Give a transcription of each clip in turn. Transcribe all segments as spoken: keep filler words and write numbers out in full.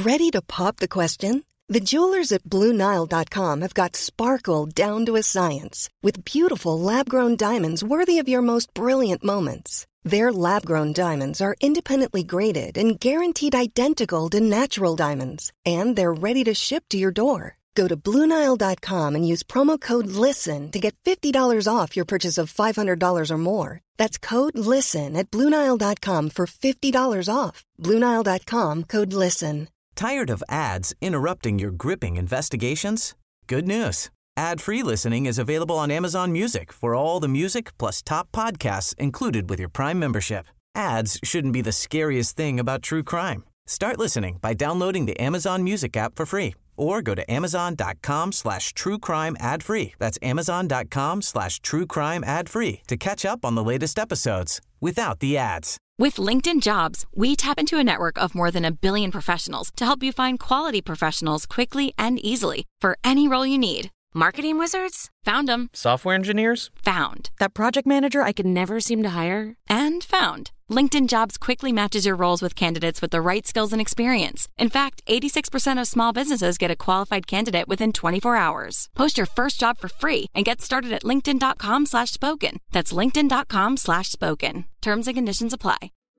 Ready to pop the question? The jewelers at Blue Nile dot com have got sparkle down to a science with beautiful lab-grown diamonds worthy of your most brilliant moments. Their lab-grown diamonds are independently graded and guaranteed identical to natural diamonds, and they're ready to ship to your door. Go to Blue Nile dot com and use promo code LISTEN to get fifty dollars off your purchase of five hundred dollars or more. That's code LISTEN at Blue Nile dot com for fifty dollars off. Blue Nile dot com, code LISTEN. Tired of ads interrupting your gripping investigations? Good news. Ad-free listening is available on Amazon Music for all the music plus top podcasts included with your Prime membership. Ads shouldn't be the scariest thing about true crime. Start listening by downloading the Amazon Music app for free or go to amazon.com slash true crime ad free. That's amazon.com slash true crime ad free to catch up on the latest episodes without the ads. With LinkedIn Jobs, we tap into a network of more than a billion professionals to help you find quality professionals quickly and easily for any role you need. Marketing wizards? Found them. Software engineers? Found. That project manager I could never seem to hire? And found. LinkedIn Jobs quickly matches your roles with candidates with the right skills and experience. In fact, eighty-six percent of small businesses get a qualified candidate within twenty-four hours. Post your first job for free and get started at linkedin.com slash spoken. That's linkedin.com slash spoken. Terms and conditions apply.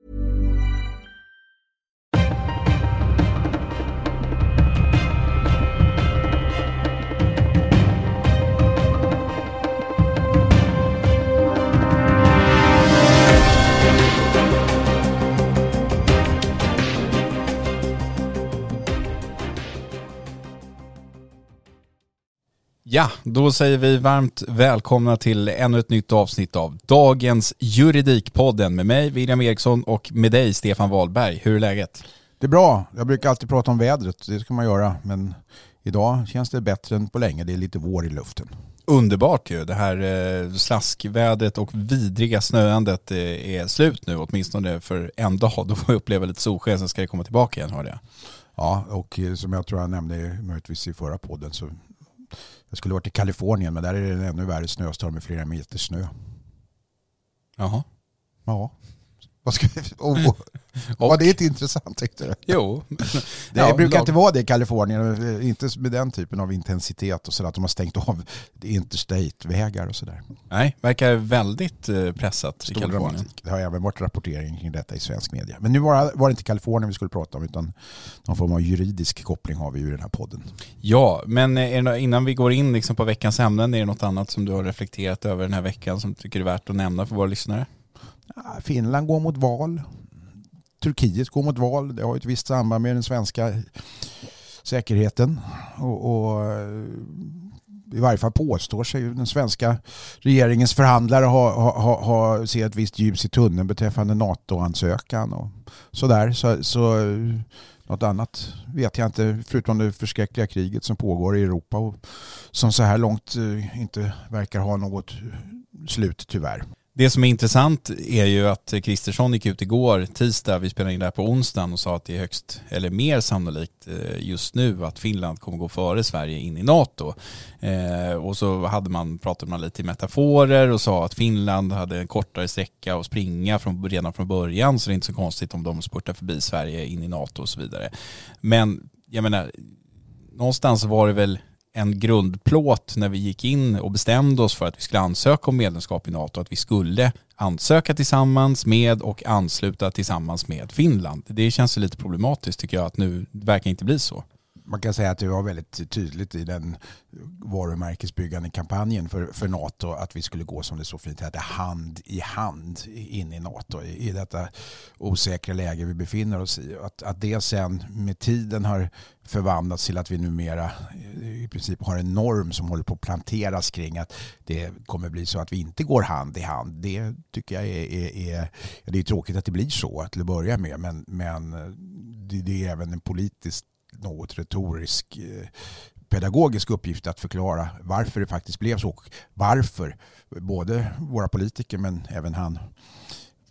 Ja, då säger vi varmt välkomna till ännu ett nytt avsnitt av dagens Juridikpodden med mig, William Eriksson, och med dig, Stefan Wahlberg. Hur är läget? Det är bra. Jag brukar alltid prata om vädret, det ska man göra. Men idag känns det bättre än på länge. Det är lite vår i luften. Underbart ju. Det här eh, slaskvädret och vidriga snöandet eh, är slut nu, åtminstone för en dag. Då får jag uppleva lite solsken, sen ska det komma tillbaka igen, hörde jag. Ja, och som jag tror jag nämnde möjligtvis i förra podden, så jag skulle varit i Kalifornien, men där är det en ännu värre snöstorm med flera meter snö. Jaha. Ja. Vad ska vi... oh, oh. Och... Var det inte intressant, tyckte du? Jo. Det ja, brukar lag... inte vara det i Kalifornien, inte med den typen av intensitet och så att de har stängt av interstate-vägar och sådär. Nej, verkar väldigt pressat Stor i Kalifornien. Dramatik. Det har även varit rapportering kring detta i svensk media. Men nu var, var det inte Kalifornien vi skulle prata om, utan någon form av juridisk koppling har vi ju i den här podden. Ja, men det, innan vi går in liksom på veckans ämnen, är det något annat som du har reflekterat över den här veckan som du tycker är värt att nämna för våra lyssnare? Finland går mot val. Turkiet går mot val. Det har ett visst samband med den svenska säkerheten. Och, och i varje fall påstår sig den svenska regeringens förhandlare ha, ha, ha, ha ser ett visst ljus i tunneln beträffande NATO-ansökan och sådär. Så, så något annat vet jag inte, förutom det förskräckliga kriget som pågår i Europa och som så här långt inte verkar ha något slut, tyvärr. Det som är intressant är ju att Kristersson gick ut igår tisdag, vi spelar in det här på onsdagen, och sa att det är högst eller mer sannolikt just nu att Finland kommer gå före Sverige in i NATO. Eh, och så hade man, pratade man lite i metaforer och sa att Finland hade en kortare sträcka att springa från, redan från början, så det är inte så konstigt om de spurtar förbi Sverige in i NATO och så vidare. Men jag menar, någonstans var det väl en grundplåt när vi gick in och bestämde oss för att vi skulle ansöka om medlemskap i NATO, att vi skulle ansöka tillsammans med och ansluta tillsammans med Finland. Det känns lite problematiskt, tycker jag, att nu verkar inte bli så. Man kan säga att det var väldigt tydligt i den varumärkesbyggande kampanjen för, för NATO att vi skulle gå, som det så fint heter, hand i hand in i NATO i, i detta osäkra läge vi befinner oss i. Att, att det sen med tiden har förvandlats till att vi numera i princip har en norm som håller på att planteras kring att det kommer bli så att vi inte går hand i hand. Det tycker jag är, är, är det är tråkigt att det blir så till att börja med, men, men det, det är även en politisk, något retorisk pedagogisk uppgift att förklara varför det faktiskt blev så. Varför både våra politiker men även han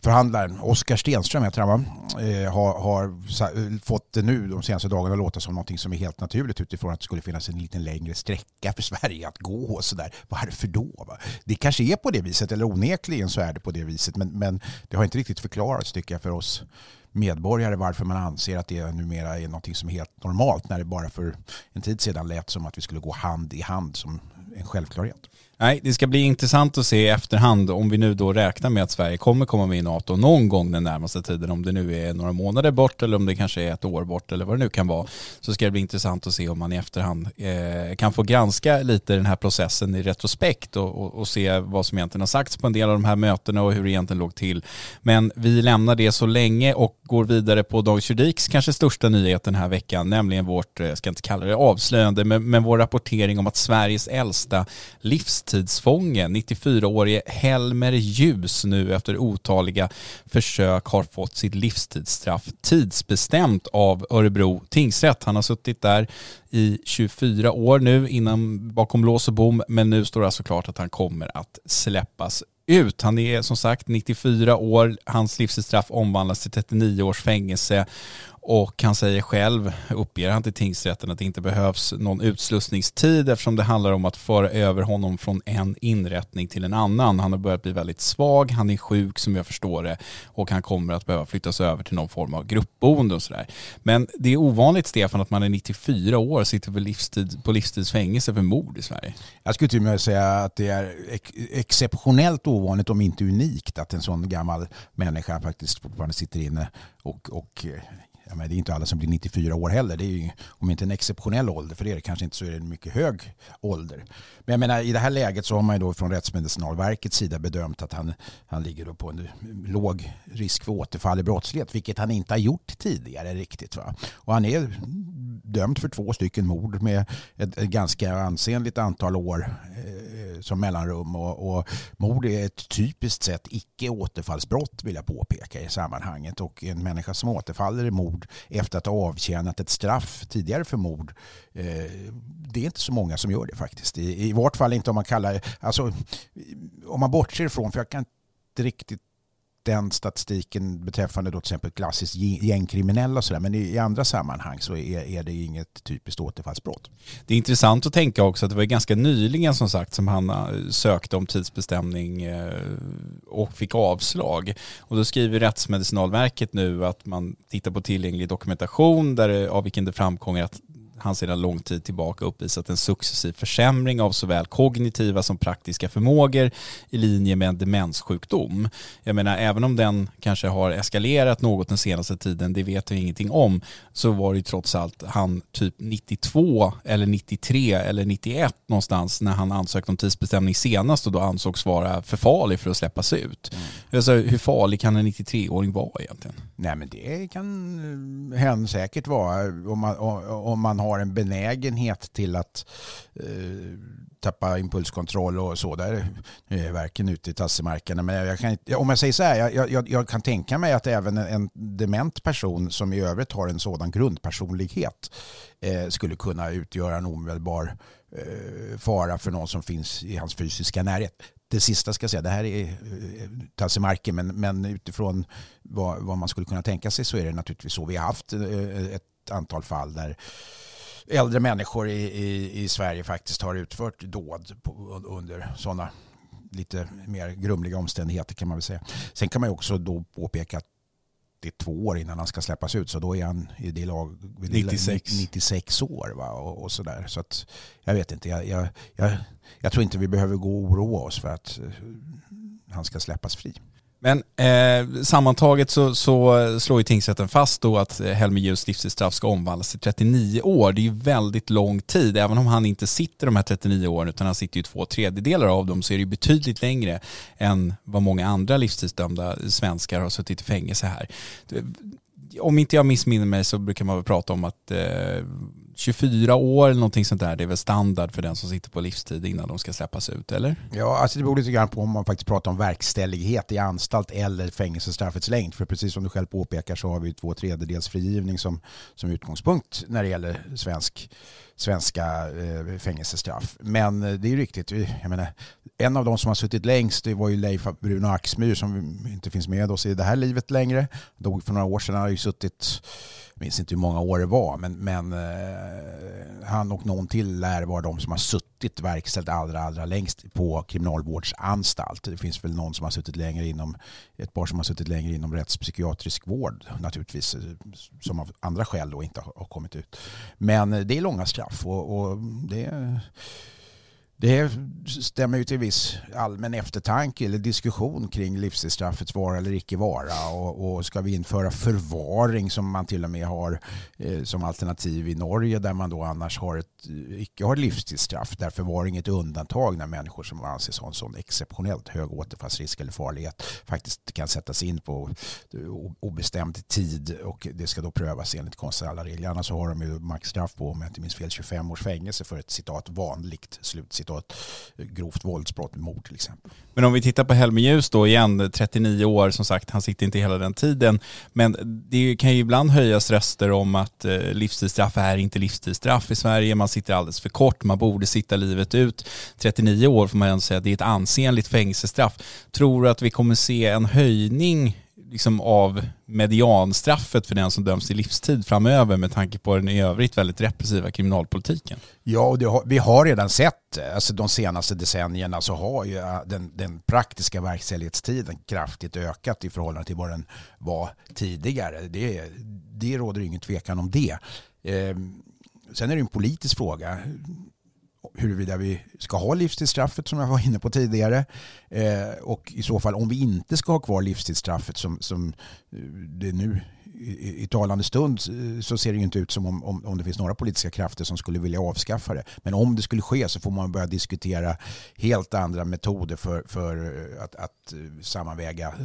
förhandlaren Oskar Stenström heter han, va? Eh, har, har fått det nu de senaste dagarna låta som något som är helt naturligt utifrån att det skulle finnas en lite längre sträcka för Sverige att gå och sådär. Varför då? Va? Det kanske är på det viset, eller onekligen så är det på det viset, men, men det har inte riktigt förklarats tycker jag för oss medborgare varför man anser att det numera är något som är helt normalt när det bara för en tid sedan lät som att vi skulle gå hand i hand som en självklarhet. Nej, det ska bli intressant att se i efterhand om vi nu då räknar med att Sverige kommer komma med i NATO någon gång den närmaste tiden, om det nu är några månader bort eller om det kanske är ett år bort eller vad det nu kan vara, så ska det bli intressant att se om man i efterhand eh, kan få granska lite den här processen i retrospekt och, och, och se vad som egentligen har sagts på en del av de här mötena och hur det egentligen låg till. Men vi lämnar det så länge och går vidare på Dagens Juridiks kanske största nyhet den här veckan, nämligen vårt, jag ska inte kalla det avslöjande, men, men vår rapportering om att Sveriges äldsta livstidsfånge, nittiofyraårige Helmer Ljus, nu efter otaliga försök har fått sitt livstidsstraff tidsbestämt av Örebro tingsrätt. Han har suttit där i tjugofyra år nu innan bakom lås och bom, men nu står det alltså klart att han kommer att släppas ut. Han är som sagt nittiofyra år, hans livstidsstraff omvandlas till trettionio års fängelse och han säger själv, uppger han till tingsrätten, att det inte behövs någon utslussningstid eftersom det handlar om att föra över honom från en inrättning till en annan. Han har börjat bli väldigt svag, han är sjuk som jag förstår det och han kommer att behöva flyttas över till någon form av gruppboende och sådär. Men det är ovanligt, Stefan, att man är nittiofyra år och sitter på, livstid, på livstidsfängelse för mord i Sverige. Jag skulle till och med säga att det är ex- exceptionellt ovanligt, om inte unikt, att en sån gammal människa faktiskt fortfarande sitter inne och, och ja, men det är inte alla som blir nittiofyra år heller. Det är ju, om inte en exceptionell ålder för det, är det kanske inte, så är det en mycket hög ålder. Men jag menar, i det här läget så har man ju då från Rättsmedicinalverkets sida bedömt att han, han ligger då på en låg risk för återfall i brottslighet, vilket han inte har gjort tidigare riktigt. Va? Och han är dömd för två stycken mord med ett, ett ganska ansenligt antal år eh, som mellanrum. Och, och mord är ett typiskt sett icke återfallsbrott, vill jag påpeka i sammanhanget. Och en människa som återfaller i mord efter att ha avtjänat ett straff tidigare för mord, eh, det är inte så många som gör det faktiskt. I, i vart fall inte om man kallar, alltså om man bortser ifrån, för jag kan inte riktigt den statistiken beträffande då till exempel klassiskt gängkriminella och sådär, men i, i andra sammanhang så är, är det inget typiskt återfallsbrott. Det är intressant att tänka också att det var ganska nyligen som sagt som han sökte om tidsbestämning och fick avslag. Och då skriver Rättsmedicinalverket nu att man tittar på tillgänglig dokumentation där, av vilken det framkommer att han sedan lång tid tillbaka uppvisat en successiv försämring av såväl kognitiva som praktiska förmågor i linje med en demenssjukdom. Jag menar, även om den kanske har eskalerat något den senaste tiden, det vet vi ingenting om, så var det ju trots allt han typ nittiotvå eller nittiotre eller nittioett någonstans när han ansökte om tidsbestämning senast och då ansågs vara för farlig för att släppas ut. Mm. Alltså, hur farlig kan en nittiotre-åring vara egentligen? Nej, men det kan hen säkert vara om man, om man har en benägenhet till att eh, tappa impulskontroll och så där. Nu är verkligen ute i tassemarkerna. Men jag kan, om jag säger så här, jag, jag, jag kan tänka mig att även en, en dement person som i övrigt har en sådan grundpersonlighet eh, skulle kunna utgöra en omedelbar eh, fara för någon som finns i hans fysiska närhet. Det sista ska jag säga, det här är tassemarken, men, men utifrån vad, vad man skulle kunna tänka sig så är det naturligtvis så. Vi har haft ett antal fall där äldre människor i, i, i Sverige faktiskt har utfört dåd på, under sådana lite mer grumliga omständigheter kan man väl säga. Sen kan man ju också då påpeka att det är två år innan han ska släppas ut, så då är han i det lag nittiosex, nittiosex år, va? Och, och sådär. Så att jag vet inte, jag, jag, jag, jag tror inte vi behöver gå och oroa oss för att uh, han ska släppas fri. Men eh, sammantaget så, så slår ju tingsrätten fast då att Helmer Ljus livstidsstraff ska omvandlas till trettionio år. Det är ju väldigt lång tid, även om han inte sitter de här trettionio åren utan han sitter ju två tredjedelar av dem, så är det ju betydligt längre än vad många andra livstidsdömda svenskar har suttit i fängelse här. Om inte jag missminner mig så brukar man väl prata om att eh, tjugofyra år eller någonting sånt där. Det är väl standard för den som sitter på livstid innan de ska släppas ut, eller? Ja, alltså det beror lite grann på om man faktiskt pratar om verkställighet i anstalt eller fängelsestraffets längd. För precis som du själv påpekar så har vi två tredjedels frigivning som, som utgångspunkt när det gäller svensk, svenska eh, fängelsestraff. Men det är ju riktigt, jag menar, en av de som har suttit längst det var ju Leif Bruno Axmyr som inte finns med oss i det här livet längre. Dog för några år sedan, han har ju suttit, jag minns inte hur många år det var, men, men eh, han och någon till lär vara de som har suttit verkställt allra, allra längst på kriminalvårdsanstalt. Det finns väl någon som har suttit längre inom, ett par som har suttit längre inom rättspsykiatrisk vård naturligtvis, som av andra skäl då inte har, har kommit ut. Men det är långa straff och, och det Det stämmer ju till viss allmän eftertanke eller diskussion kring livstidsstraffets vara eller icke vara. Och, och ska vi införa förvaring som man till och med har eh, som alternativ i Norge där man då annars har ett, icke har livstidsstraff. Där förvaring är ett undantag när människor som anses ha en sån exceptionellt hög återfallsrisk eller farlighet faktiskt kan sättas in på obestämd tid och det ska då prövas enligt konstnärliga alla regler. Annars så har de ju maxstraff på, om jag inte minns fel, tjugofem års fängelse för ett citat vanligt slutcitat grovt våldsbrott, mord till exempel. Men om vi tittar på Helmer Ljus då igen, trettionio år som sagt, han sitter inte hela den tiden. Men det kan ju ibland höjas röster om att livstidsstraff är inte livstidsstraff i Sverige. Man sitter alldeles för kort, man borde sitta livet ut. trettionio år får man ändå säga att det är ett ansenligt fängelsestraff. Tror du att vi kommer se en höjning liksom av medianstraffet för den som döms till livstid framöver med tanke på den i övrigt väldigt repressiva kriminalpolitiken? Ja, och det har, vi har redan sett, alltså de senaste decennierna så har ju den, den praktiska verkställighetstiden kraftigt ökat i förhållande till vad den var tidigare. Det, det råder ingen tvekan om det. Eh, sen är det en politisk fråga huruvida vi ska ha livstidsstraffet som jag var inne på tidigare eh, och i så fall om vi inte ska ha kvar livstidsstraffet som, som det nu i, i talande stund så ser det ju inte ut som om, om, om det finns några politiska krafter som skulle vilja avskaffa det. Men om det skulle ske så får man börja diskutera helt andra metoder för, för att, att sammanväga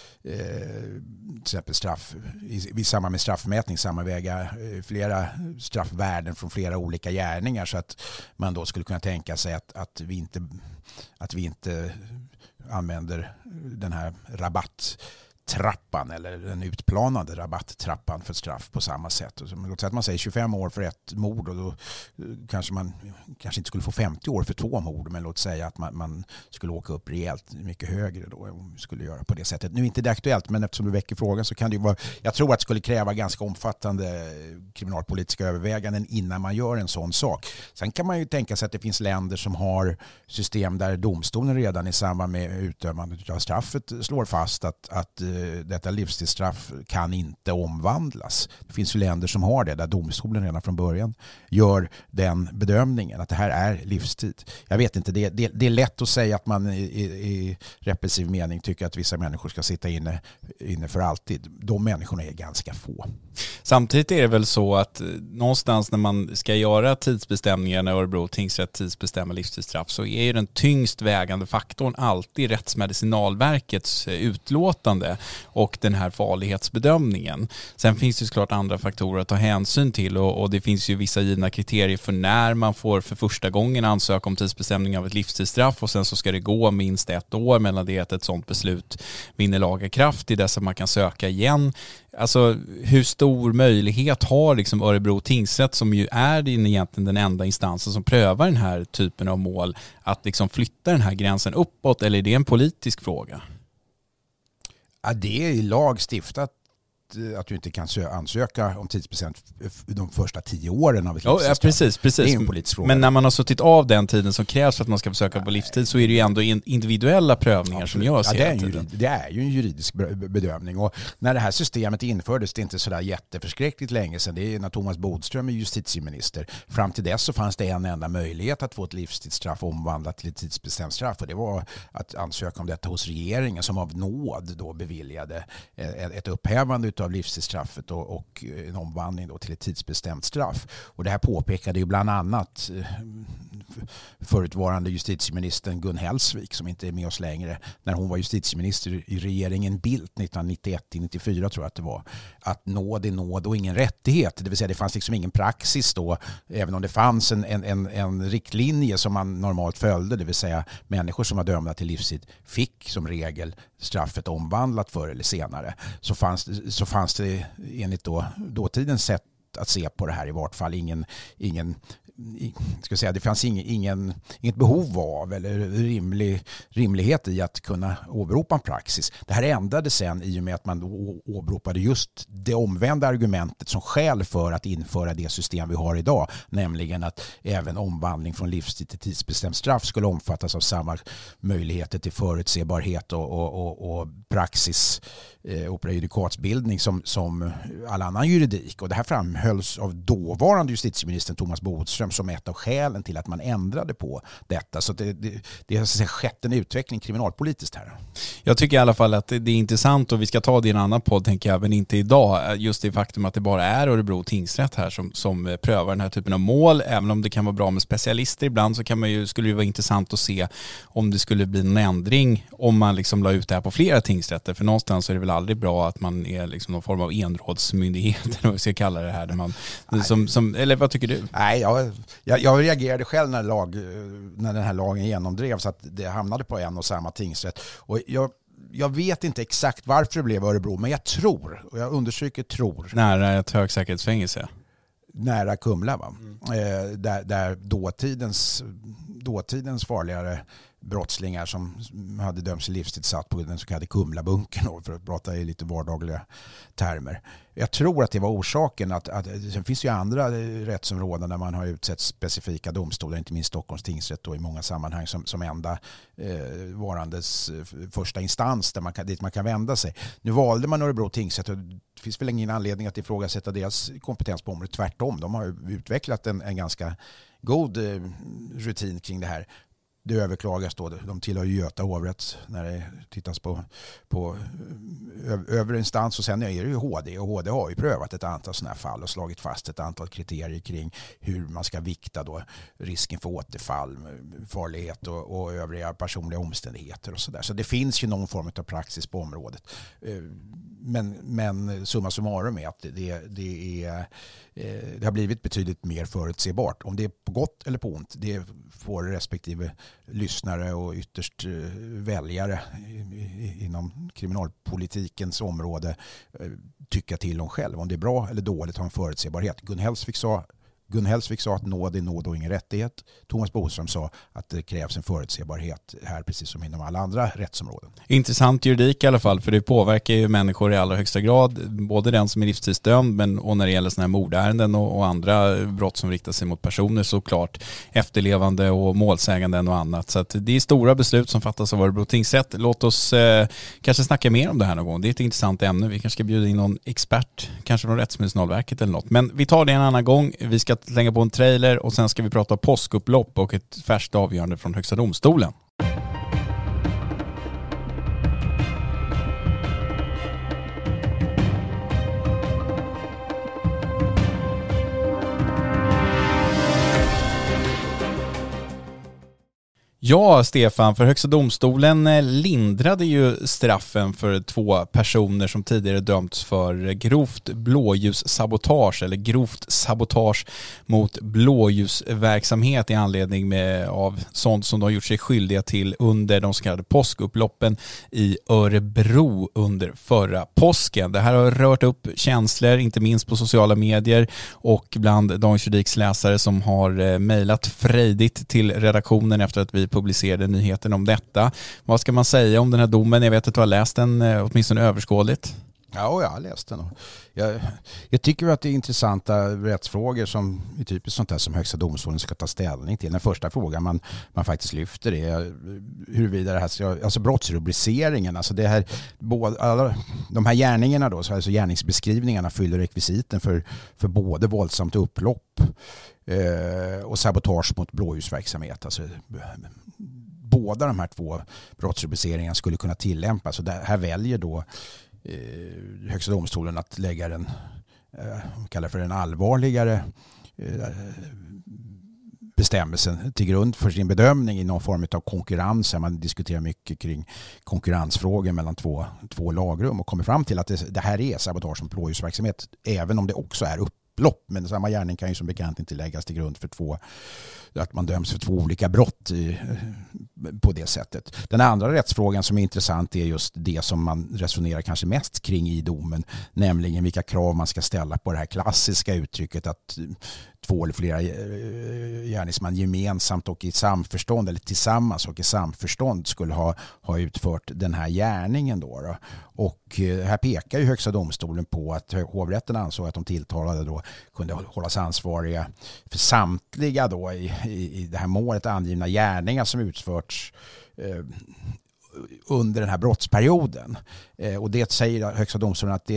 Eh, till exempel straff i, i samband med straffmätning sammanväga eh, flera straffvärden från flera olika gärningar så att man då skulle kunna tänka sig att, att, vi, inte, att vi inte använder den här rabatttrappan eller den utplanade rabatttrappan för straff på samma sätt. Låt säga att man säger tjugofem år för ett mord och då kanske man kanske inte skulle få femtio år för två mord, men låt säga att man, man skulle åka upp rejält mycket högre då om vi skulle göra på det sättet. Nu är inte det aktuellt, men eftersom du väcker frågan så kan det ju vara, jag tror att det skulle kräva ganska omfattande kriminalpolitiska överväganden innan man gör en sån sak. Sen kan man ju tänka sig att det finns länder som har system där domstolen redan i samband med utdömandet av straffet slår fast att, att detta livstidsstraff kan inte omvandlas. Det finns ju länder som har det där domstolen redan från början gör den bedömningen att det här är livstid. Jag vet inte, det, det, det är lätt att säga att man i, i, i repressiv mening tycker att vissa människor ska sitta inne, inne för alltid. De människorna är ganska få. Samtidigt är det väl så att någonstans när man ska göra tidsbestämningar när Örebro tingsrätt tidsbestämmer livstidsstraff så är ju den tyngst vägande faktorn alltid Rättsmedicinalverkets utlåtande och den här farlighetsbedömningen. Sen finns det såklart andra faktorer att ta hänsyn till och, och det finns ju vissa givna kriterier för när man får för första gången ansöka om tidsbestämning av ett livstidsstraff och sen så ska det gå minst ett år mellan det att ett sådant beslut vinner laga kraft i dess att man kan söka igen. Alltså hur stor möjlighet har liksom Örebro tingsrätt som ju är den, egentligen den enda instansen som prövar den här typen av mål att liksom flytta den här gränsen uppåt, eller är det en politisk fråga? Ja, det är i lag stiftat att du inte kan ansöka om tidsbestämt de första tio åren av ett livstidsstraff. Ja, precis, precis. Det är en politisk fråga. Men när man har suttit av den tiden som krävs för att man ska försöka på livstid så är det ju ändå individuella prövningar Absolut. som görs. Ja, det, är jurid, det är ju en juridisk bedömning. Och när det här systemet infördes, det är inte sådär jätteförskräckligt länge sedan, det är när Thomas Bodström är justitieminister. Fram till dess så fanns det en enda möjlighet att få ett livstidsstraff omvandlat till ett tidsbestämt straff och det var att ansöka om detta hos regeringen som av nåd då beviljade ett upphävande av livstidsstraffet och, och en omvandling då till ett tidsbestämt straff. Och det här påpekade ju bland annat förutvarande justitieministern Gun Hellsvik, som inte är med oss längre, när hon var justitieminister i regeringen Bildt nittonhundranittioett till nittiofyra tror jag att det var, att nåd är nåd och ingen rättighet. Det vill säga det fanns liksom ingen praxis då, även om det fanns en, en, en, en riktlinje som man normalt följde, det vill säga människor som var dömda till livstid fick som regel straffet omvandlat förr eller senare. Så fanns, så fanns det enligt då, dåtidens sätt att se på det här i vart fall ingen, ingen ska säga, det fanns ingen, ingen, inget behov av eller rimlig, rimlighet i att kunna åberopa en praxis. Det här ändrade sen i och med att man åberopade just det omvända argumentet som skäl för att införa det system vi har idag, nämligen att även omvandling från livstid till tidsbestämt straff skulle omfattas av samma möjligheter till förutsebarhet och, och, och, och praxis och prejudikatsbildning som, som all annan juridik. Och det här framhölls av dåvarande justitieministern Thomas Bodström som ett av skälen till att man ändrade på detta. Så det, det, det har skett en utveckling kriminalpolitiskt här. Jag tycker i alla fall att det är intressant, och vi ska ta det i en annan podd tänker jag, men inte idag. Just det faktum att det bara är Örebro tingsrätt här som, som prövar den här typen av mål. Även om det kan vara bra med specialister ibland, så kan man ju, skulle det vara intressant att se om det skulle bli en ändring om man liksom la ut det här på flera tingsrätter. För någonstans är det väl aldrig bra att man är liksom någon form av enrådsmyndighet eller vad vi ska kalla det här. Där man, som, som, eller vad tycker du? Nej, jag, jag, jag reagerade själv när, lag, när den här lagen genomdrevs att det hamnade på en och samma tingsrätt. Och jag, jag vet inte exakt varför det blev Örebro, men jag tror, och jag understryker tror. Nära ett högsäkerhetsfängelse. Nära Kumla va? Mm. Eh, där, där dåtidens, dåtidens farligare brottslingar som hade dömts till livstid satt på den så kallade Kumlabunkern, för att prata i lite vardagliga termer. Jag tror att det var orsaken. Att, att, sen finns det ju andra rättsområden där man har utsett specifika domstolar, inte minst Stockholms tingsrätt då, i många sammanhang som, som enda eh, varandes första instans där man kan, dit man kan vända sig. Nu valde man Örebro tingsrätt och det finns väl ingen anledning att ifrågasätta deras kompetens på området. Tvärtom, de har utvecklat en, en ganska god eh, rutin kring det här. Det överklagas då, de tillhör ju Göta hovrätt när det tittas på, på övre instans, och sen är det ju H D, och H D har ju prövat ett antal sådana här fall och slagit fast ett antal kriterier kring hur man ska vikta då risken för återfall, farlighet och, och övriga personliga omständigheter och sådär. Så det finns ju någon form av praxis på området. Men, men summa summarum är att det, det, är, det har blivit betydligt mer förutsebart. Om det är på gott eller på ont, det får respektive lyssnare och ytterst väljare inom kriminalpolitikens område tycka till om själv. Om det är bra eller dåligt har en förutsebarhet. Gun Hellsvik sa Gun Hellsvik sa att nåd är nåd och ingen rättighet. Thomas Bodström sa att det krävs en förutsebarhet här precis som inom alla andra rättsområden. Intressant juridik i alla fall, för det påverkar ju människor i allra högsta grad. Både den som är livstidsdömd men och när det gäller såna här mordärenden och, och andra brott som riktar sig mot personer, såklart efterlevande och målsäganden och annat. Så att det är stora beslut som fattas av Örebro tingsrätt. Låt oss eh, kanske snacka mer om det här någon gång. Det är ett intressant ämne. Vi kanske ska bjuda in någon expert, kanske från Rättsmedicinalverket eller något. Men vi tar det en annan gång. Vi ska slänga på en trailer och sen ska vi prata påskupplopp och ett färskt avgörande från Högsta domstolen. Ja, Stefan, för Högsta domstolen lindrade ju straffen för två personer som tidigare dömts för grovt blåljussabotage eller grovt sabotage mot blåljusverksamhet i anledning med, av sånt som de har gjort sig skyldiga till under de så kallade påskupploppen i Örebro under förra påsken. Det här har rört upp känslor, inte minst på sociala medier och bland Dagens Juridiks läsare som har mejlat frejdigt till redaktionen efter att vi publicerade nyheten om detta. Vad ska man säga om den här domen? Jag vet att du har läst den åtminstone överskådligt. Ja, jag har läst den. Jag, jag tycker att det är intressanta rättsfrågor som är typiskt sånt här som Högsta domstolen ska ta ställning till. Den första frågan man, man faktiskt lyfter är huruvida det här, alltså brottsrubriceringen, alltså det här, både, alla, de här gärningarna då, alltså gärningsbeskrivningarna fyller rekvisiten för, för både våldsamt upplopp eh, och sabotage mot blåljusverksamhet. Alltså båda de här två brottsrubriceringarna skulle kunna tillämpas, och det här väljer då Högsta domstolen att lägga den, eh, kallar för en allvarligare eh, bestämmelsen till grund för sin bedömning i någon form av konkurrens. Man diskuterar mycket kring konkurrensfrågor mellan två, två lagrum och kommer fram till att det, det här är sabotage som blåljusverksamhet, även om det också är upplopp. Men samma gärning kan ju som bekant inte läggas till grund för två, att man döms för två olika brott i, på det sättet. Den andra rättsfrågan som är intressant är just det som man resonerar kanske mest kring i domen, nämligen vilka krav man ska ställa på det här klassiska uttrycket att två eller flera gärningsmän gemensamt och i samförstånd eller tillsammans och i samförstånd skulle ha, ha utfört den här gärningen då, då. Och här pekar ju Högsta domstolen på att hovrätten ansåg att de tilltalade då kunde hållas ansvariga för samtliga då i, i, i det här målet angivna gärningar som utförts eh, under den här brottsperioden. Eh, och det säger Högsta domstolen att det,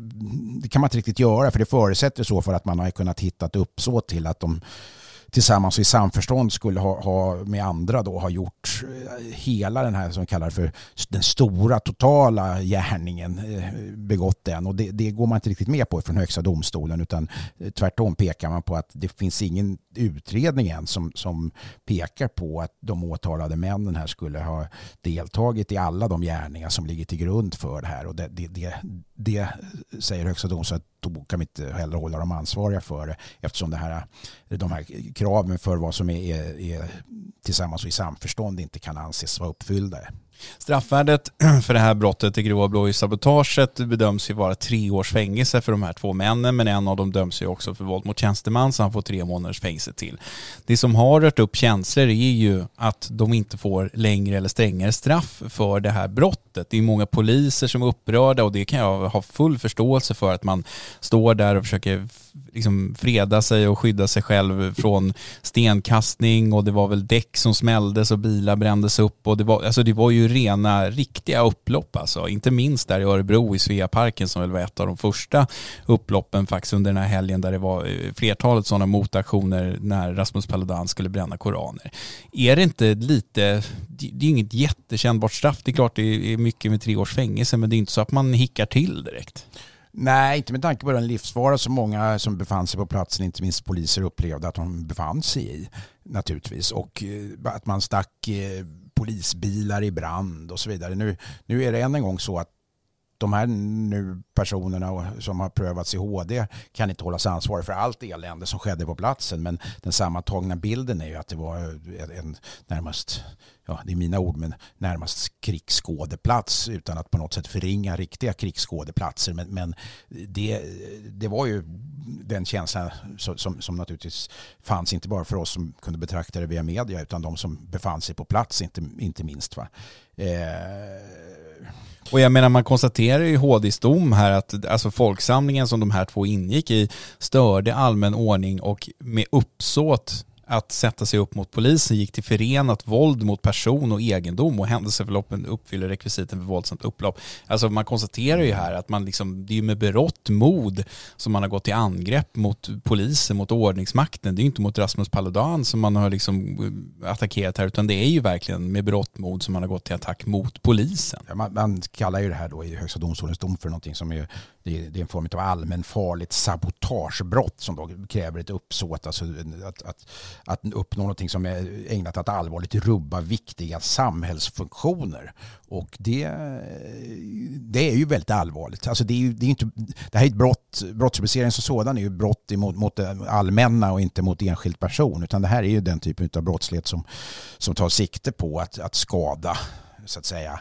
det kan man inte riktigt göra, för det förutsätter så för att man har kunnat hitta ett uppsåt till att de tillsammans i samförstånd skulle ha, ha med andra då ha gjort hela den här som kallar för den stora totala gärningen, eh, begått den, och det, det går man inte riktigt med på från Högsta domstolen, utan tvärtom pekar man på att det finns ingen utredning än som, som pekar på att de åtalade männen här skulle ha deltagit i alla de gärningar som ligger till grund för det här, och det, det, det, det säger Högsta domstolen att då kan vi inte heller hålla dem ansvariga för det, eftersom det här, de här kraven för vad som är, är, är tillsammans och i samförstånd inte kan anses vara uppfyllda. Straffvärdet för det här brottet, det grova blåljussabotaget, bedöms ju vara tre års fängelse för de här två männen, men en av dem döms ju också för våld mot tjänsteman, så han får tre månaders fängelse till. Det som har rört upp känslor är ju att de inte får längre eller strängare straff för det här brottet. Det är många poliser som är upprörda, och det kan jag ha full förståelse för, att man står där och försöker liksom freda sig och skydda sig själv från stenkastning, och det var väl däck som smälldes och bilar brändes upp, och det var, alltså det var ju rena riktiga upplopp, alltså inte minst där i Örebro i Sveaparken, som väl var ett av de första upploppen faktiskt under den här helgen, där det var flertalet sådana motaktioner när Rasmus Paludan skulle bränna koraner. Är det inte lite, det är inget jättekännbart straff, det är klart det är mycket med tre års fängelse, men det är inte så att man hickar till direkt. Nej, inte med tanke på den livsfara som många som befann sig på platsen, inte minst poliser, upplevde att de befann sig i, naturligtvis, och att man stack polisbilar i brand och så vidare. Nu, nu är det än en gång så att de här nu personerna som har prövats i H D kan inte hållas ansvariga för allt elände som skedde på platsen, men den sammantagna bilden är ju att det var en närmast, ja det är mina ord, men närmast krigsskådeplats, utan att på något sätt förringa riktiga krigsskådeplatser, men, men det, det var ju den känslan som, som, som naturligtvis fanns inte bara för oss som kunde betrakta det via media, utan de som befann sig på plats, inte, inte minst va. Eh, Och jag menar, man konstaterar i H D:s dom här att alltså folksamlingen som de här två ingick i störde allmän ordning och med uppsåt att sätta sig upp mot polisen gick till förenat våld mot person och egendom, och händelseförloppen uppfyller rekvisiten för våldsamt upplopp. Alltså man konstaterar ju här att man liksom, det är med berått mod som man har gått till angrepp mot polisen, mot ordningsmakten. Det är ju inte mot Rasmus Paludan som man har liksom attackerat här, utan det är ju verkligen med berått mod som man har gått till attack mot polisen. Ja, man, man kallar ju det här då i Högsta domstolens dom för någonting som är, det är, det är en form av allmänfarligt sabotagebrott som då kräver ett uppsåt, alltså att, att att uppnå något som är ägnat att allvarligt rubba viktiga samhällsfunktioner. Och det, det är ju väldigt allvarligt. Alltså det, är ju, det, är inte, det här är ett brott, brottsrubriceringen som sådan är ju brott mot, mot allmänna och inte mot enskild person, utan det här är ju den typen av brottslighet som, som tar sikte på att, att skada, så att säga,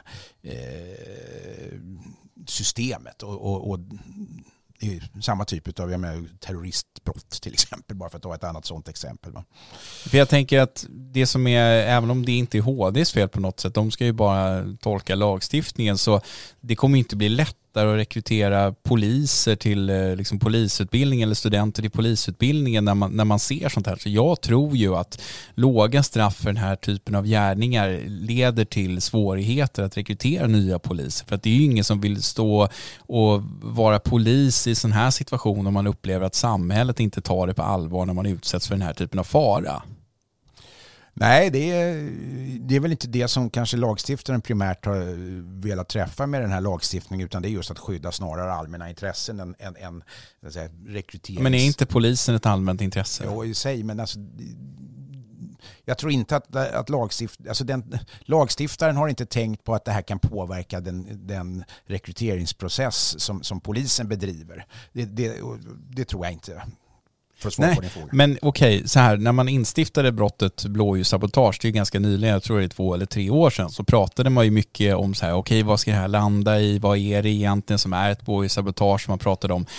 eh, systemet och, och, och det är samma typ av jag menar, terroristbrott till exempel, bara för att ta ett annat sånt exempel. Va? För jag tänker att det som är, även om det inte är H D:s fel på något sätt, de ska ju bara tolka lagstiftningen, så det kommer inte bli lätt att rekrytera poliser till liksom, polisutbildning eller studenter till polisutbildningen när man, när man ser sånt här. Så jag tror ju att låga straff för den här typen av gärningar leder till svårigheter att rekrytera nya poliser. För att det är ju ingen som vill stå och vara polis i sån här situation om man upplever att samhället inte tar det på allvar när man utsätts för den här typen av fara. Nej, det är, det är väl inte det som kanske lagstiftaren primärt har velat träffa med den här lagstiftningen, utan det är just att skydda snarare allmänna intressen än, än, än rekryterings... Men är inte polisen ett allmänt intresse? Ja, i sig, men alltså jag tror inte att, att lagstift, alltså den, lagstiftaren har inte tänkt på att det här kan påverka den, den rekryteringsprocess som, som polisen bedriver. Det, det, det tror jag inte. Nej, men okej, okay, så här, när man instiftade brottet blåljussabotage, det är ganska nyligen, jag tror det är två eller tre år sedan, så pratade man ju mycket om så här, okej, okay, vad ska det här landa i, vad är det egentligen som är ett blåljussabotage? Man pratade om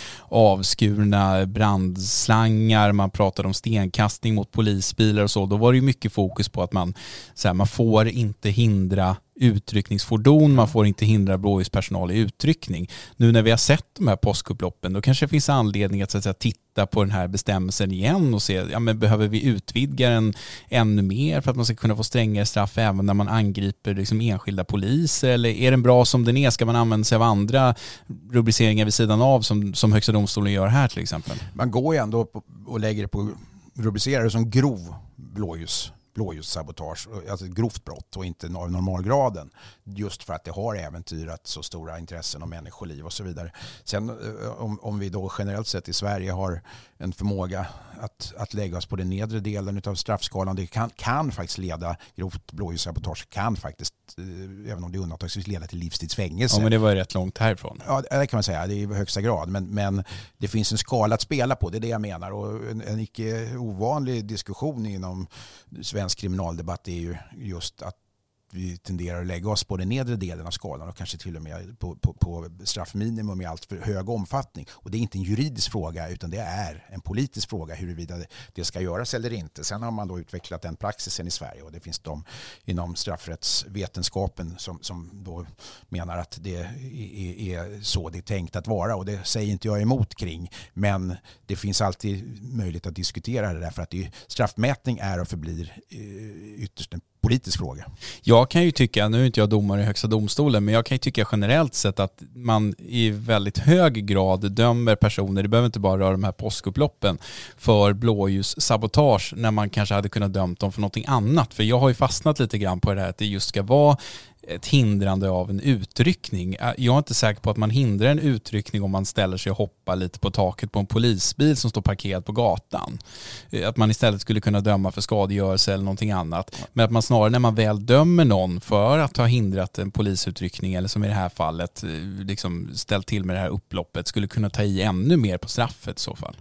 avskurna brandslangar, man pratade om stenkastning mot polisbilar och så. Då var det ju mycket fokus på att man, så här, man får inte hindra utryckningsfordon, man får inte hindra blåljuspersonal i utryckning. Nu när vi har sett de här påskupploppen, då kanske det finns anledning att, så att säga, titta på den här bestämmelsen igen och se, ja, men behöver vi utvidga den ännu mer för att man ska kunna få strängare straff även när man angriper liksom enskilda poliser, eller är den bra som den är? Ska man använda sig av andra rubriceringar vid sidan av som, som Högsta domstolen gör här till exempel? Man går ju ändå på, och lägger det på, rubricerar det som grov blåljus blåljussabotage, alltså grovt brott och inte av normalgraden, just för att det har äventyrat så stora intressen och människoliv och så vidare. Sen om, om vi då generellt sett i Sverige har en förmåga att, att lägga oss på den nedre delen av straffskalan, det kan, kan faktiskt leda, grovt blåljussabotage kan faktiskt, även om det undantagsvis leda till livstidsfängelse. Ja, men det var ju rätt långt härifrån. Ja, det kan man säga, det är i högsta grad, men, men det finns en skala att spela på, det är det jag menar, och en, en icke ovanlig diskussion inom svensk kriminaldebatt är ju just att vi tenderar att lägga oss på den nedre delen av skalan och kanske till och med på, på, på straffminimum i allt för hög omfattning. Och det är inte en juridisk fråga, utan det är en politisk fråga huruvida det, det ska göras eller inte. Sen har man då utvecklat den praxisen i Sverige, och det finns de inom straffrättsvetenskapen som, som då menar att det är, är så det är tänkt att vara, och det säger inte jag emot kring. Men det finns alltid möjlighet att diskutera det, därför att det, straffmätning är och förblir ytterst en politisk fråga. Jag kan ju tycka, nu är inte jag domare i Högsta domstolen, men jag kan ju tycka generellt sett att man i väldigt hög grad dömer personer, det behöver inte bara röra de här påskupploppen, för blåljussabotage när man kanske hade kunnat dömt dem för någonting annat. För jag har ju fastnat lite grann på det här att det just ska vara ett hindrande av en utryckning. Jag är inte säker på att man hindrar en utryckning om man ställer sig och hoppar lite på taket på en polisbil som står parkerad på gatan. Att man istället skulle kunna döma för skadegörelse eller någonting annat. Men att man snarare när man väl dömer någon för att ha hindrat en polisutryckning, eller som i det här fallet liksom ställt till med det här upploppet, skulle kunna ta i ännu mer på straffet i så fall.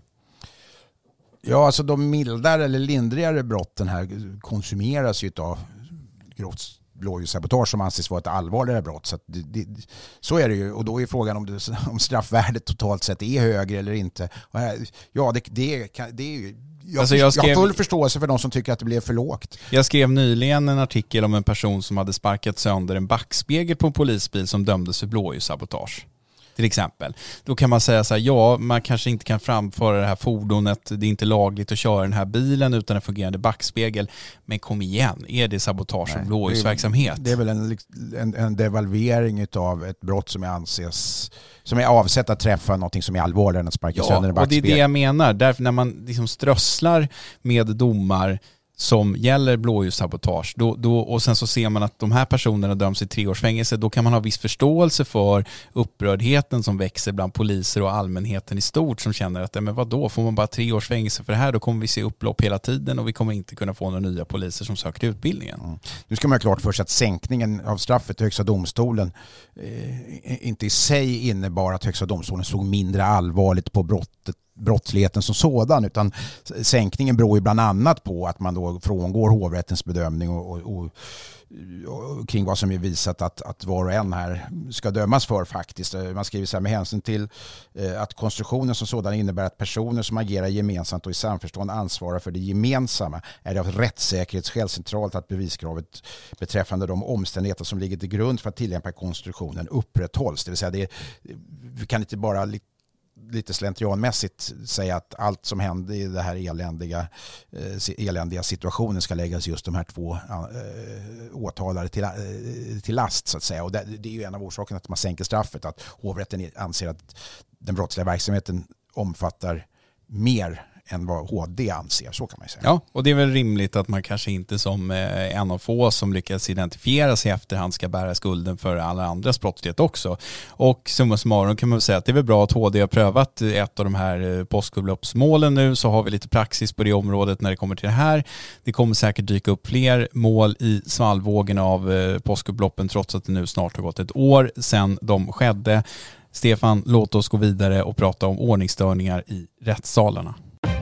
Ja, alltså de mildare eller lindrigare brotten här konsumeras ju av grovt blåljussabotage som anses vara ett allvarligare brott. Så, det, det, så är det ju. Och då är frågan om, det, om straffvärdet totalt sett är högre eller inte. Och här, ja, det, det, det är ju... Jag, alltså jag, skrev, jag har full förståelse för de som tycker att det blev för lågt. Jag skrev nyligen en artikel om en person som hade sparkat sönder en backspegel på en polisbil som dömdes för blåljussabotage. Till exempel. Då kan man säga så här, ja, man kanske inte kan framföra det här fordonet, det är inte lagligt att köra den här bilen utan en fungerande backspegel. Men kom igen, är det sabotage och blåljusverksamhet? Det är väl en, en, en devalvering av ett brott som är anses, som är avsett att träffa någonting som är allvarligare än att sparka sönder en backspegel. Och det är det jag menar. Därför när man liksom strösslar med domar som gäller blåljussabotage, då, då, och sen så ser man att de här personerna döms i tre års fängelse, då kan man ha viss förståelse för upprördheten som växer bland poliser och allmänheten i stort, som känner att men vadå, får man bara tre års fängelse för det här, då kommer vi se upplopp hela tiden och vi kommer inte kunna få några nya poliser som söker utbildningen. Mm. Nu ska man ha klart för sig att sänkningen av straffet i Högsta domstolen eh, inte i sig innebar att Högsta domstolen såg mindre allvarligt på brottet brottsligheten som sådan, utan sänkningen beror ju bland annat på att man då frångår hovrättens bedömning och, och, och, och kring vad som är visat att, att var och en här ska dömas för faktiskt. Man skriver så här: med hänsyn till eh, att konstruktionen som sådan innebär att personer som agerar gemensamt och i samförstånd ansvarar för det gemensamma, är det av rättssäkerhetsskäl centralt att beviskravet beträffande de omständigheter som ligger till grund för att tillämpa konstruktionen upprätthålls. Det vill säga, det, vi kan inte bara li- lite slentrianmässigt säga att allt som hände i det här eländiga, eh, eländiga situationen ska läggas just de här två eh, åtalare till, eh, till last, så att säga. Och det, det är ju en av orsakerna att man sänker straffet, att hovrätten anser att den brottsliga verksamheten omfattar mer än vad H D anser, så kan man säga. Ja, och det är väl rimligt att man kanske inte som en av få som lyckas identifiera sig i efterhand ska bära skulden för alla andras brottslighet också. Och summa summarum kan man säga att det är väl bra att H D har prövat ett av de här påskupploppsmålen nu, så har vi lite praxis på det området när det kommer till det här. Det kommer säkert dyka upp fler mål i svallvågen av påskupploppen trots att det nu snart har gått ett år sedan de skedde. Stefan, låt oss gå vidare och prata om ordningsstörningar i rättssalarna.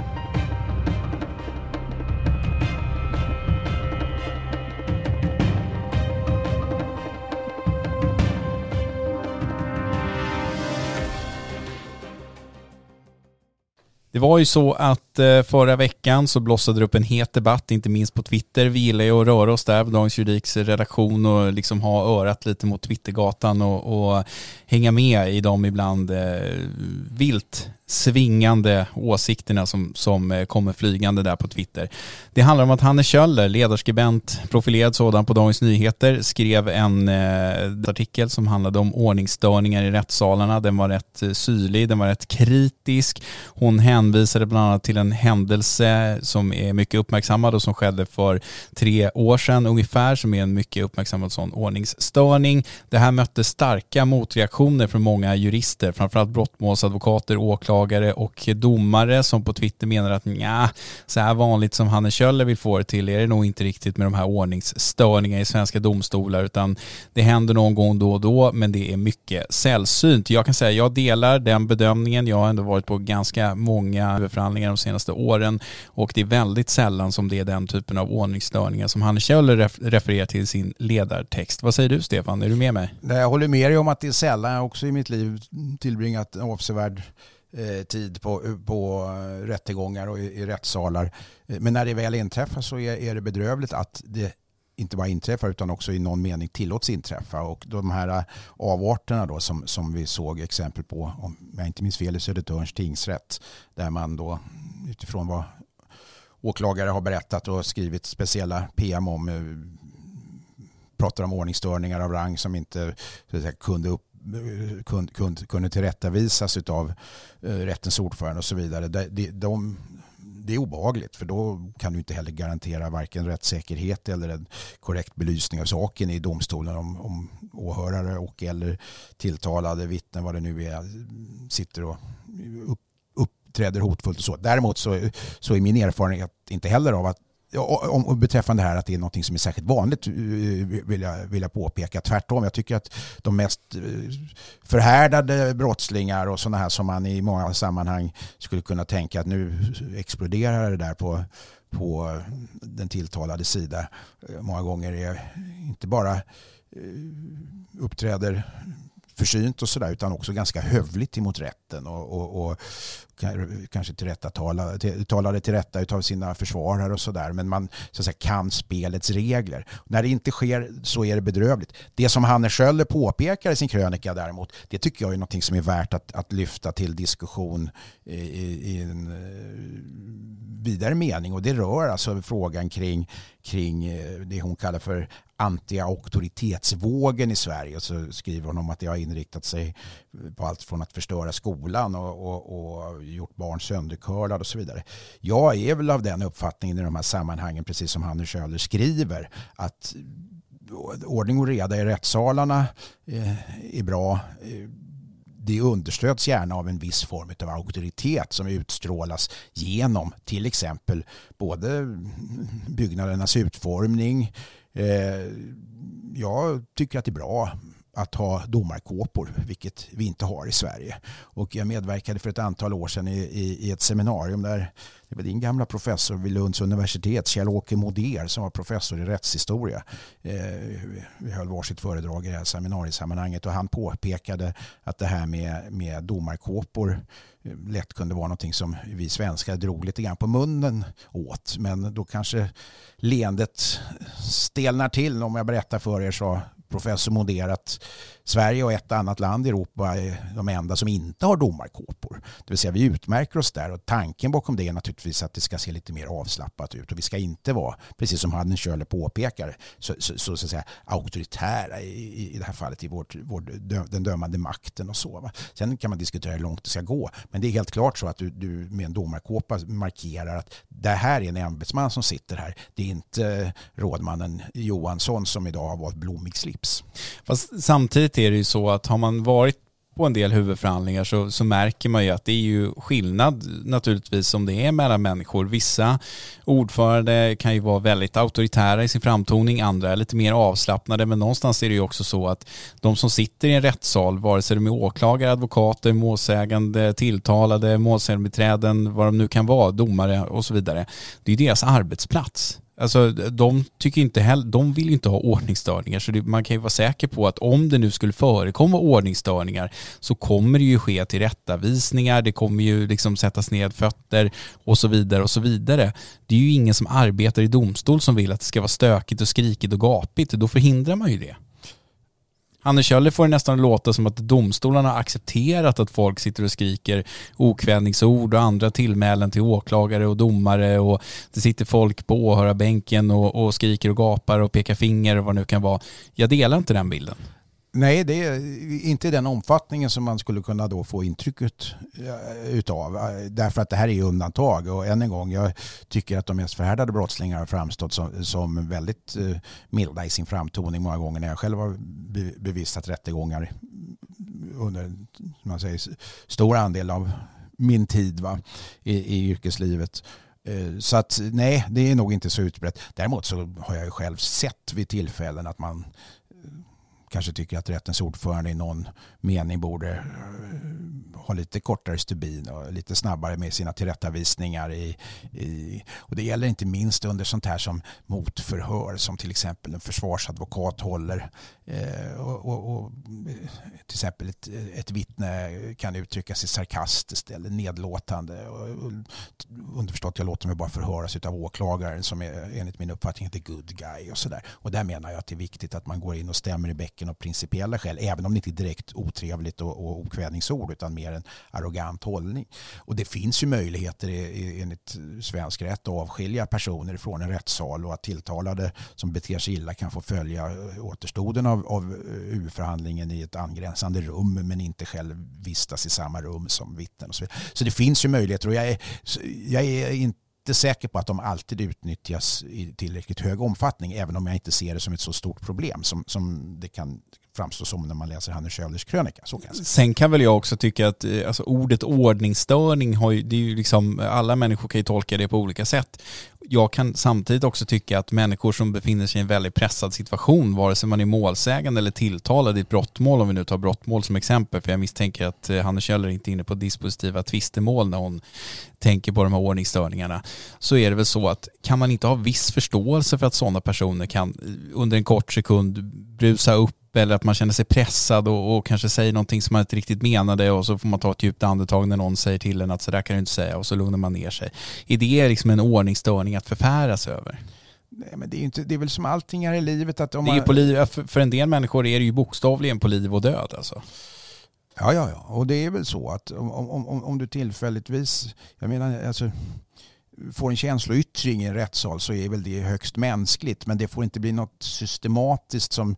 Det var ju så att förra veckan så blossade det upp en het debatt, inte minst på Twitter. Vi gillar ju att röra oss där på Dagens Juridiks redaktion och liksom ha örat lite mot Twittergatan och, och hänga med i de ibland eh, vilt svingande åsikterna som, som kommer flygande där på Twitter. Det handlar om att Hanne Kjöller, ledarskribent, profilerad sådan på Dagens Nyheter, skrev en eh, artikel som handlade om ordningsstörningar i rättssalarna. Den var rätt eh, syrlig, den var rätt kritisk. Hon hänvisade bland annat till en händelse som är mycket uppmärksammad och som skedde för tre år sedan ungefär, som är en mycket uppmärksammad sån ordningsstörning. Det här mötte starka motreaktioner från många jurister, framförallt brottmålsadvokater, åklagare och domare som på Twitter menar att nja, så här vanligt som Hanne Kjöller vill få det till är det nog inte riktigt med de här ordningsstörningarna i svenska domstolar, utan det händer någon gång då och då, men det är mycket sällsynt. Jag kan säga jag delar den bedömningen. Jag har ändå varit på ganska många förhandlingar de senaste åren och det är väldigt sällan som det är den typen av ordningsstörningar som Hanne Kjöller refererar till i sin ledartext. Vad säger du, Stefan? Är du med mig? Jag håller med dig om att det är sällan. Jag har också i mitt liv tillbringat avsevärd tid på, på rättegångar och i, i rättssalar. Men när det väl inträffar så är, är det bedrövligt att det inte bara inträffar utan också i någon mening tillåts inträffa. Och de här avarterna då som, som vi såg exempel på, om jag inte minns fel, i Södertörns tingsrätt, där man då utifrån vad åklagare har berättat och skrivit speciella P M om, pratar om ordningsstörningar av rang som inte så att säga, kunde upp Kunde, kunde, kunde tillrättavisas av uh, rättens ordförande och så vidare. De, de, de, det är obehagligt, för då kan du inte heller garantera varken rättssäkerhet eller en korrekt belysning av saken i domstolen om, om åhörare och eller tilltalade vittnen, vad det nu är, sitter och upp, uppträder hotfullt och så. Däremot så, så är min erfarenhet inte heller av att om beträffande det här att det är något som är särskilt vanligt vill jag, vill jag påpeka. Tvärtom, jag tycker att de mest förhärdade brottslingar och sådana här som man i många sammanhang skulle kunna tänka att nu exploderar det där på, på den tilltalade sida. Många gånger är inte bara uppträder försynt och sådär, utan också ganska hövligt emot rätten och, och, och kanske tillrätta tala, till, talade till rätta utav sina försvarare och sådär, men man så att säga, kan spelets regler. När det inte sker så är det bedrövligt. Det som Hanne Kjöller påpekar i sin krönika däremot, det tycker jag är något som är värt att, att lyfta till diskussion i, i en vidare mening, och det rör alltså frågan kring, kring det hon kallar för anti-auktoritetsvågen i Sverige. Och så skriver hon om att det har inriktat sig på allt från att förstöra skolan och, och, och gjort barn söndercurlade och så vidare. Jag är väl av den uppfattningen i de här sammanhangen, precis som Hanne Kjöller skriver, att ordning och reda i rättssalarna är bra. Det understöds gärna av en viss form av auktoritet som utstrålas genom till exempel både byggnadernas utformning. Jag tycker att det är bra att ha domarkåpor, vilket vi inte har i Sverige. Och jag medverkade för ett antal år sedan i, i, i ett seminarium där det var din gamla professor vid Lunds universitet, Kjell-Åke Moder, som var professor i rättshistoria. Eh, vi höll varsitt föredrag i det här seminariesammanhanget och han påpekade att det här med, med domarkåpor lätt kunde vara någonting som vi svenskar drog lite grann på munnen åt. Men då kanske leendet stelnar till om jag berättar för er, så professor Moder att Sverige och ett annat land i Europa är de enda som inte har domarkåpor. Det vill säga vi utmärker oss där, och tanken bakom det är naturligtvis att det ska se lite mer avslappat ut, och vi ska inte vara, precis som Hannes Schöller påpekar, så, så, så, så att säga auktoritära i, i det här fallet i vårt, vår, den dömande makten och så. Va? Sen kan man diskutera hur långt det ska gå, men det är helt klart så att du, du med en domarkåpa markerar att det här är en ämbetsman som sitter här. Det är inte rådmannen Johansson som idag har valt blommig slips. Fast samtidigt är det ju så att har man varit på en del huvudförhandlingar så, så märker man ju att det är ju skillnad naturligtvis som det är mellan människor. Vissa ordförande kan ju vara väldigt auktoritära i sin framtoning, andra är lite mer avslappnade, men någonstans är det ju också så att de som sitter i en rättssal, vare sig de är åklagare, advokater, målsägande, tilltalade, målsägandebiträden, vad de nu kan vara, domare och så vidare, det är ju deras arbetsplats. Alltså de tycker inte heller, de vill inte ha ordningsstörningar, så det, man kan ju vara säker på att om det nu skulle förekomma ordningsstörningar så kommer det ju ske tillrättavisningar, det kommer ju liksom sättas ned fötter och så vidare och så vidare. Det är ju ingen som arbetar i domstol som vill att det ska vara stökigt och skrikigt och gapigt, då förhindrar man ju det. Hannes Schöller får det nästan låta som att domstolarna har accepterat att folk sitter och skriker okvädningsord och andra tillmälen till åklagare och domare, och det sitter folk på åhörarbänken och, och skriker och gapar och pekar finger och vad det nu kan vara. Jag delar inte den bilden. Nej, det är inte den omfattningen som man skulle kunna då få intrycket utav. Därför att det här är undantag. Och än en gång, jag tycker att de mest förhärdade brottslingar har framstått som, som väldigt milda i sin framtoning många gånger när jag själv har bevistat rättegångar under man säger, stor andel av min tid va, i, i yrkeslivet. Så att nej, det är nog inte så utbrett. Däremot så har jag ju själv sett vid tillfällen att man kanske tycker att rättens ordförande i någon mening borde ha lite kortare stubin och lite snabbare med sina tillrättavisningar. I, i, och det gäller inte minst under sånt här som motförhör som till exempel en försvarsadvokat håller. Eh, och, och, och till exempel ett, ett vittne kan uttrycka sig sarkastiskt eller nedlåtande. Och, och, underförstått, jag låter mig bara förhöras av åklagaren som är enligt min uppfattning the good guy och sådär. Och där menar jag att det är viktigt att man går in och stämmer i bäcken av principiella skäl, även om det inte är direkt otrevligt och, och okvädningsord utan mer en arrogant hållning. Och det finns ju möjligheter enligt svensk rätt att avskilja personer från en rättssal och att tilltalade som beter sig illa kan få följa återstoden av, av huvudförhandlingen i ett angränsande rum men inte själv vistas i samma rum som vittnen och så vidare. Så det finns ju möjligheter, och jag är, jag är inte säker på att de alltid utnyttjas i tillräckligt hög omfattning, även om jag inte ser det som ett så stort problem som, som det kan framstå som när man läser Hannes Schöllers krönika. Så kan Sen kan väl jag också tycka att alltså, ordet ordningsstörning har ju, det är ju liksom, alla människor kan ju tolka det på olika sätt. Jag kan samtidigt också tycka att människor som befinner sig i en väldigt pressad situation, vare sig man är målsägande eller tilltalad i ett brottmål, om vi nu tar brottmål som exempel, för jag misstänker att Hannes Schöller inte är inne på dispositiva tvistemål när hon tänker på de här ordningsstörningarna, så är det väl så att kan man inte ha viss förståelse för att sådana personer kan under en kort sekund brusa upp, eller att man känner sig pressad och, och kanske säger någonting som man inte riktigt menade, och så får man ta ett djupt andetag när någon säger till en att så där kan du inte säga, och så lugnar man ner sig. Är det liksom en ordningsstörning att förfäras över? Nej, men det är, inte, det är väl som allting här i livet. Att om det är man... på liv, för en del människor är det ju bokstavligen på liv och död. Alltså. Ja, ja, ja. Och det är väl så att om, om, om, om du tillfälligtvis, jag menar alltså, får en känsloyttring i en rättssal så är väl det högst mänskligt, men det får inte bli något systematiskt som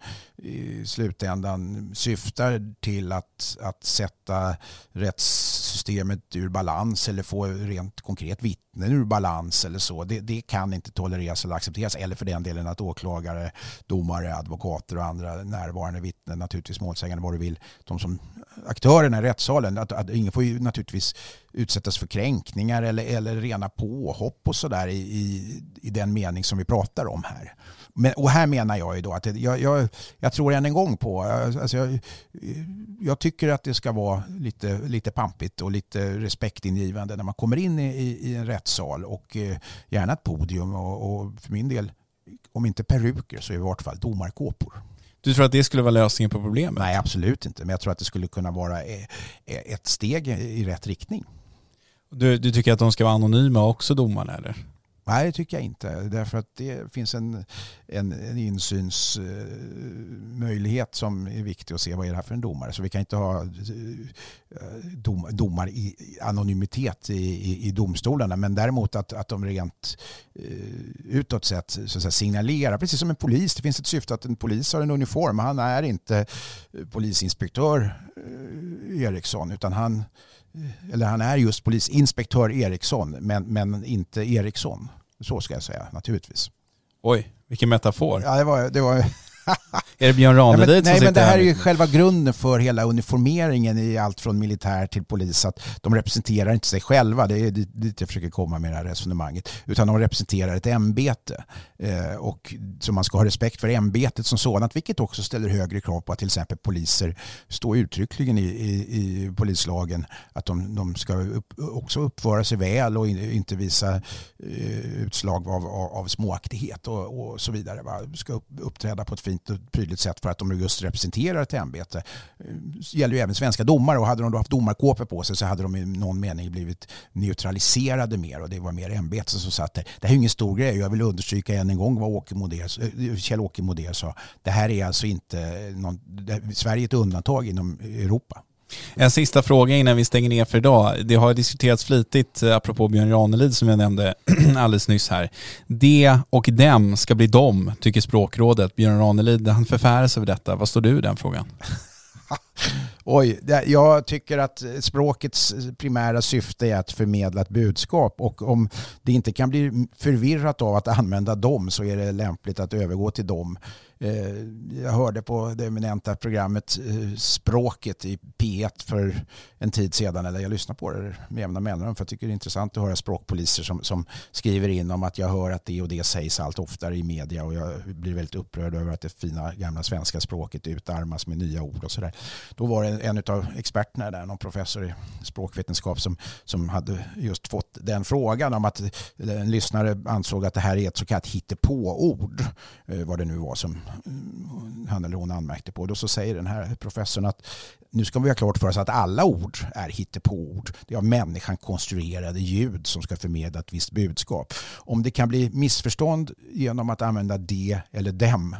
i slutändan syftar till att, att sätta rättssystemet ur balans eller få rent konkret vittnen ur balans eller så. Det, det kan inte tolereras eller accepteras, eller för den delen att åklagare, domare, advokater och andra närvarande vittnen, naturligtvis målsägande, vad du vill, de som aktörerna i rättssalen, att, att ingen får ju naturligtvis utsättas för kränkningar eller, eller rena påhopp och sådär i, i, i den mening som vi pratar om här. Men, och här menar jag ju då att jag, jag, jag tror än en gång på, alltså jag, jag tycker att det ska vara lite, lite pampigt och lite respektingivande när man kommer in i, i en rättssal, och gärna ett podium och, och för min del, om inte peruker så i vart fall domarkåpor. Du tror att det skulle vara lösningen på problemet? Nej, absolut inte. Men jag tror att det skulle kunna vara ett steg i rätt riktning. Du, du tycker att de ska vara anonyma också, domarna, eller? Nej, det tycker jag inte. Därför att det finns en, en, en insynsmöjlighet som är viktig att se vad är det här för en domare. Så vi kan inte ha dom, domar i anonymitet i, i, i domstolarna. Men däremot att, att de rent utåt sett så att säga, signalerar, precis som en polis. Det finns ett syfte att en polis har en uniform. Han är inte polisinspektör Eriksson, utan han eller han är just polisinspektör Eriksson, men, men inte Eriksson. Så ska jag säga, naturligtvis. Oj, vilken metafor. Ja, det var... Det var är det Björn Ranelid ja, som Nej, sitter men det här här? är ju själva grunden för hela uniformeringen i allt från militär till polis. Att de representerar inte sig själva, det är dit jag försöker komma med det här resonemanget. Utan de representerar ett ämbete. Eh, och så man ska ha respekt för ämbetet som sådant, vilket också ställer högre krav på att till exempel poliser står uttryckligen i, i, i polislagen att de, de ska upp, också uppföra sig väl och in, inte visa eh, utslag av, av, av småaktighet och, och så vidare. Va? Ska upp, uppträda på ett fint och prydligt sätt för att de just representerar ett ämbete. Det gäller ju även svenska domare, och hade de då haft domarkåpor på sig så hade de i någon mening blivit neutraliserade mer, och det var mer ämbete som satt där. Det här är ju ingen stor grej. Jag vill understryka än en gång vad Åke Moder, Kjell-Åke Moder sa. Det här är alltså inte någon, Sverige är ett undantag inom Europa. En sista fråga innan vi stänger ner för idag. Det har diskuterats flitigt, apropå Björn Ranelid som jag nämnde alldeles nyss här. Det och dem ska bli dom, tycker språkrådet. Björn Ranelid, han förfäras över detta. Vad står du i den frågan? Oj, jag tycker att språkets primära syfte är att förmedla ett budskap, och om det inte kan bli förvirrat av att använda dem så är det lämpligt att övergå till dem. Jag hörde på det eminenta programmet Språket i P ett för en tid sedan, eller jag lyssnar på det med jämna mellanrum för jag tycker det är intressant att höra språkpoliser som, som skriver in om att jag hör att det och det sägs allt oftare i media, och jag blir väldigt upprörd över att det fina gamla svenska språket utarmas med nya ord och sådär. Då var det en av experterna där, någon professor i språkvetenskap som, som hade just fått den frågan om att en lyssnare ansåg att det här är ett så kallat hittepå-ord, vad det nu var som han eller hon anmärkte på. Då så säger den här professorn att nu ska vi ha klart för oss att alla ord är hittepåord. Det är av människan konstruerade ljud som ska förmedla ett visst budskap. Om det kan bli missförstånd genom att använda det eller dem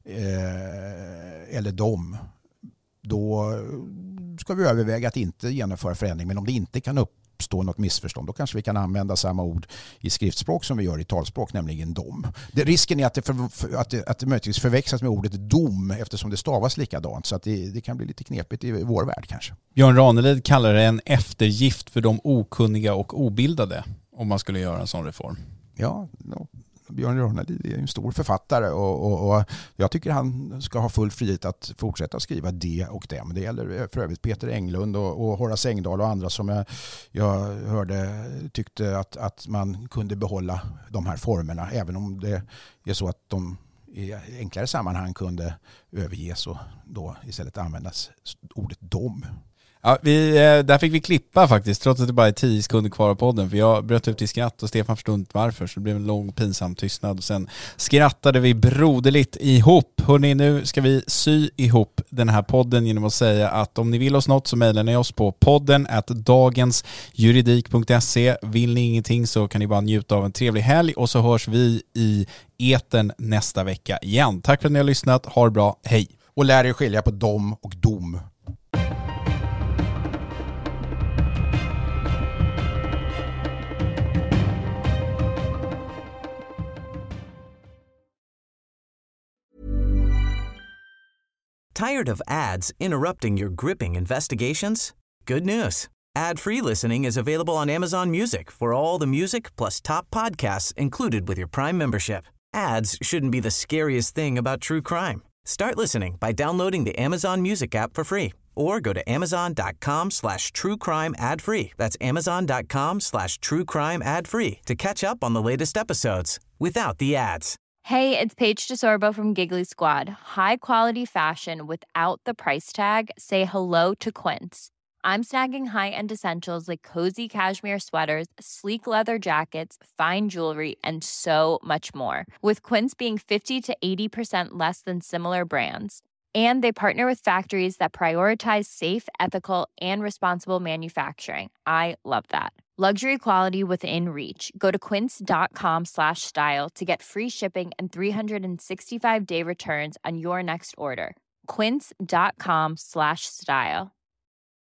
eh, eller dom, då ska vi överväga att inte genomföra förändring. Men om det inte kan uppstå något missförstånd, då kanske vi kan använda samma ord i skriftspråk som vi gör i talspråk, nämligen dom. Det, risken är att det, för, för, att, det, att det möjligtvis förväxlas med ordet dom eftersom det stavas likadant, så att det, det kan bli lite knepigt i vår värld kanske. Björn Ranelid kallar det en eftergift för de okunniga och obildade om man skulle göra en sån reform. Ja, no. Björn Ranelid är en stor författare, och, och, och jag tycker han ska ha full frihet att fortsätta skriva det och dem. Det gäller för övrigt Peter Englund och, och Horace Engdahl och andra som jag, jag hörde tyckte att, att man kunde behålla de här formerna, även om det är så att de i enklare sammanhang kunde överges och då istället användas ordet dom. Ja, vi, där fick vi klippa faktiskt, trots att det bara är tio sekunder kvar av podden, för jag bröt ut i skratt och Stefan förstod inte varför, så det blev en lång pinsam tystnad och sen skrattade vi broderligt ihop. Hörrni, nu ska vi sy ihop den här podden genom att säga att om ni vill oss något så mejlar ni oss på podden at dagensjuridik punkt se. Vill ni ingenting så kan ni bara njuta av en trevlig helg, och så hörs vi i etern nästa vecka igen. Tack för att ni har lyssnat, ha det bra, hej! Och lär er skilja på dom och dom. Tired of ads interrupting your gripping investigations? Good news. Ad-free listening is available on Amazon Music for all the music plus top podcasts included with your Prime membership. Ads shouldn't be the scariest thing about true crime. Start listening by downloading the Amazon Music app for free or go to amazon.com slash true crime ad free. That's amazon.com slash true crime ad free to catch up on the latest episodes without the ads. Hey, it's Paige DeSorbo from Giggly Squad. High quality fashion without the price tag. Say hello to Quince. I'm snagging high-end essentials like cozy cashmere sweaters, sleek leather jackets, fine jewelry, and so much more. With Quince being fifty to eighty percent less than similar brands. And they partner with factories that prioritize safe, ethical, and responsible manufacturing. I love that. Luxury quality within reach. Go to quince.com slash style to get free shipping and three sixty-five day returns on your next order. Quince.com slash style.